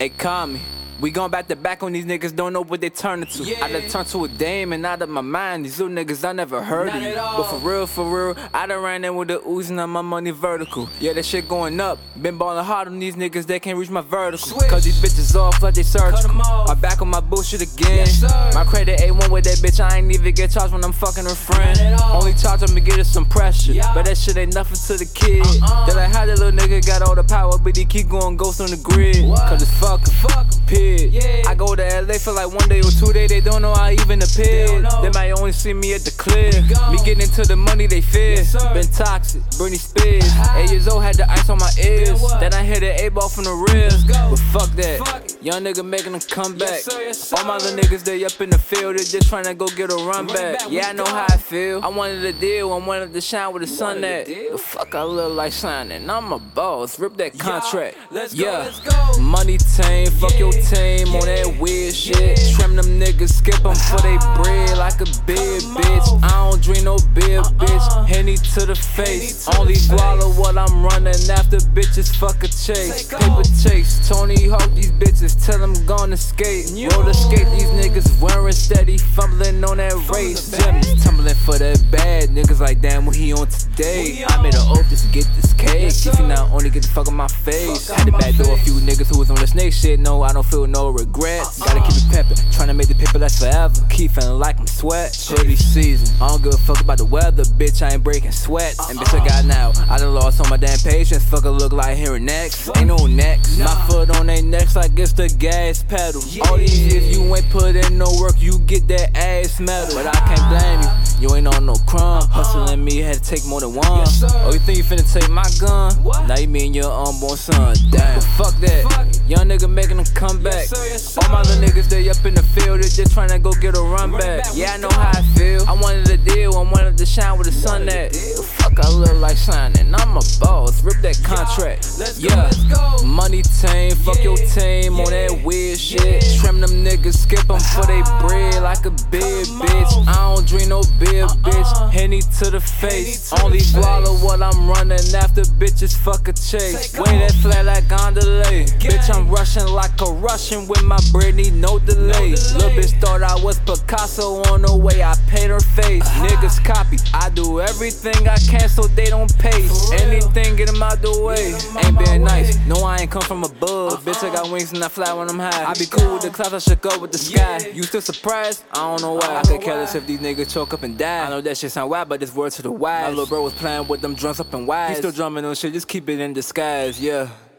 Hey, call me. We going back to back on these niggas, don't know what they turning to. Yeah. I done turned to a dame and out of my mind. These little niggas, I never heard Not of you. at all. But for real, I done ran in with the ooze and my money vertical. Yeah, that shit going up. Been ballin' hard on these niggas, they can't reach my vertical. Switch. Cause these bitches off like they Cut 'em surgical. off. I'm back on my bullshit again. Yes, sir. My credit A1 with that bitch, I ain't even get charged when I'm fucking her friend. Not at all. Only charge them to get us some pressure. Yeah. But that shit ain't nothing to the kid. They like how that little nigga got all the power, but he keep going ghost on the grid. What? Cause it's fuck 'em. Pig. Yeah. I go to LA for like 1 day or 2 days, they don't know I even appeared. don't know. They might only see me at the clear. Go. Me getting into the money they fear. Yes, sir. Been toxic, Britney Spears. Ah. 8 years old, had the ice on my ears. what? Then I hit the A-ball from the rear. Let's go. But fuck that, Fuck it. young nigga making them come back. Yes, sir, yes, sir. All my little niggas, they up in the field, they just trying to go get a run back. back, Yeah, I we know go. how I feel. I wanted a deal, I wanted to shine with the sun wanted a at. deal? The fuck I look like shining, I'm a boss, rip that contract. Let's go, Yeah. let's go. Money team, fuck your team on that weird shit. Trim them niggas, skip them for they bread like a big bitch. I don't drink no beer, bitch. Henny to the face. to the Only face. swallow what I'm running after bitches fuck a chase. Take Paper off. chase, Tony Hawk these bitches, tell them gonna skate. Roller skate, these niggas wearing steady, fumbling on that race. the Jimmy tumbling for that bad niggas like damn what he on today. We I made an oath just to get this cake. Yes, If you sir. not only get the fuck on my face. Fuck Had to out my backdoor a face. few niggas who was on the snake shit. No, I don't feel no regrets. Gotta keep it peppin', tryna make the paper last forever. Keep feeling like I'm sweat. Hoodie season, I don't give a fuck about the weather, bitch. I ain't breaking sweat. And bitch, I got now. I done lost all my damn patience. Fuck look like hearing next. Ain't no next. My foot on they necks like it's the gas pedal. All these years you ain't put in no work, you get that ass metal. But I can't blame you. You ain't on no crumb. Hustling me had to take more than one. Yes, sir. Oh, you think you finna take my gun? What? Now you mean your unborn son. Damn. But fuck that. Fuck it. Young nigga making them come back. Yes, sir, yes, sir. All my little niggas, they up in the field, they just tryna go get a run back. back, Yeah, I we know go. how I feel. I wanted a deal, I wanted to shine with the sun Wanted a at. deal? The fuck I look like shining, I'm a boss, rip that contract. Let's go, Yeah, let's go. money team, fuck Yeah, your team on yeah, that weird shit. yeah. Trim them niggas, skip them for they bread like a big Come bitch. on. I don't drink no beer, bitch. Henny to the face. to the Only face. swallow what I'm running after bitches fuck a chase. Take Way that off. flat like Gondola. Bitch, I'm Gang. rushing like a Russian with my Britney, no delay. Lil' bitch thought I was Picasso on the way, I paint her face. Niggas copy, I do everything I can so they don't pay. For real. Anything, get 'em out the way. Get 'em out Ain't my been way. nice, no I ain't come from above. Bitch, I got wings and I fly when I'm high. I be cool with the clouds, I should go with the sky. Yeah. You still surprised? I don't know why. I don't could know care why. less if these niggas choke up and die. I know that shit sound wild, but it's word to the wise. My little bro was playing with them drums up and wide. He still drumming on shit, just keep it in disguise, yeah.